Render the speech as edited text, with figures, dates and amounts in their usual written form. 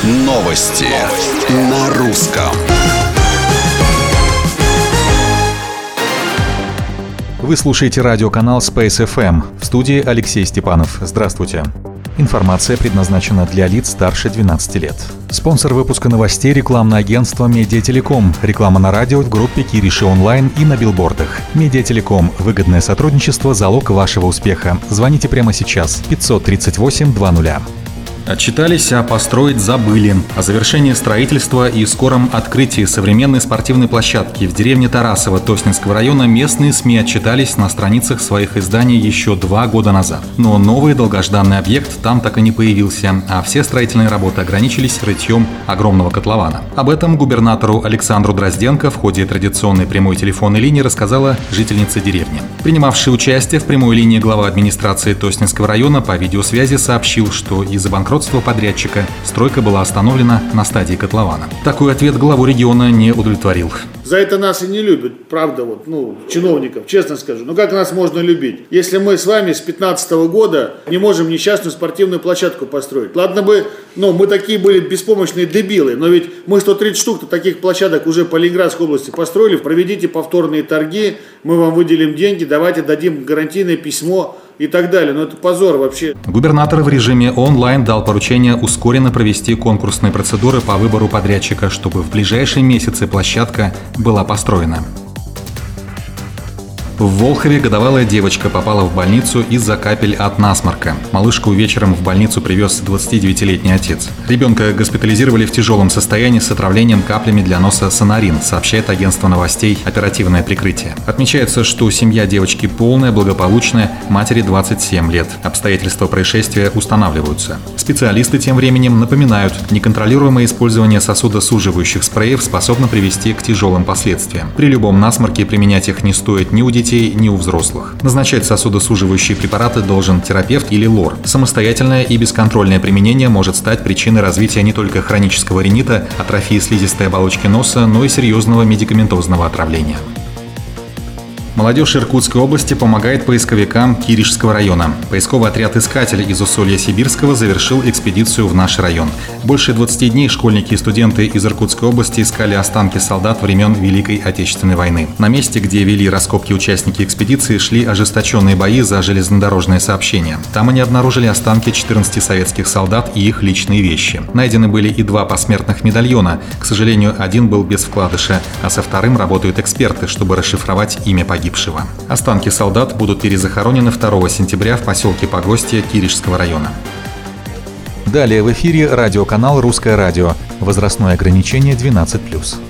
Новости на русском. Вы слушаете радиоканал Space FM. В студии Алексей Степанов. Здравствуйте. Информация предназначена для лиц старше 12 лет. Спонсор выпуска новостей — рекламное агентство «Медиателеком». Реклама на радио, в группе Кириши онлайн и на билбордах. «Медиателеком» — выгодное сотрудничество, залог вашего успеха. Звоните прямо сейчас. 538 20. Отчитались, а построить забыли. О завершении строительства и скором открытии современной спортивной площадки в деревне Тарасово Тоснинского района местные СМИ отчитались на страницах своих изданий еще 2 года назад. Но новый долгожданный объект там так и не появился, а все строительные работы ограничились рытьем огромного котлована. Об этом губернатору Александру Дрозденко в ходе традиционной прямой телефонной линии рассказала жительница деревни. Принимавший участие в прямой линии глава администрации Тоснинского района по видеосвязи сообщил, что из-за банкротства подрядчика стройка была остановлена на стадии котлована. Такой ответ главу региона не удовлетворил. За это нас и не любят, правда, чиновников, честно скажу. Как нас можно любить, если мы с вами с 2015 года не можем несчастную спортивную площадку построить? Ладно бы, мы такие были беспомощные дебилы, но ведь мы 130 штук таких площадок уже по Ленинградской области построили. Проведите повторные торги, мы вам выделим деньги, давайте дадим гарантийное письмо и так далее. Но это позор вообще. Губернатор в режиме онлайн дал поручение ускоренно провести конкурсные процедуры по выбору подрядчика, чтобы в ближайшие месяцы площадка была построена. В Волхове годовалая девочка попала в больницу из-за капель от насморка. Малышку вечером в больницу привез 29-летний отец. Ребенка госпитализировали в тяжелом состоянии с отравлением каплями для носа Сонарин, сообщает агентство новостей «Оперативное прикрытие». Отмечается, что семья девочки полная, благополучная, матери 27 лет. Обстоятельства происшествия устанавливаются. Специалисты тем временем напоминают, неконтролируемое использование сосудосуживающих спреев способно привести к тяжелым последствиям. При любом насморке применять их не стоит ни у детей, ни у взрослых. Назначать сосудосуживающие препараты должен терапевт или лор. Самостоятельное и бесконтрольное применение может стать причиной развития не только хронического ринита, атрофии слизистой оболочки носа, но и серьезного медикаментозного отравления. Молодежь Иркутской области помогает поисковикам Киришского района. Поисковый отряд «Искатель» из Усолья-Сибирского завершил экспедицию в наш район. Больше 20 дней школьники и студенты из Иркутской области искали останки солдат времен Великой Отечественной войны. На месте, где вели раскопки участники экспедиции, шли ожесточенные бои за железнодорожное сообщение. Там они обнаружили останки 14 советских солдат и их личные вещи. Найдены были и 2 посмертных медальона. К сожалению, один был без вкладыша, а со вторым работают эксперты, чтобы расшифровать имя погибшего. Останки солдат будут перезахоронены 2 сентября в поселке Погостье Киришского района. Далее в эфире радиоканал «Русское радио». Возрастное ограничение 12+.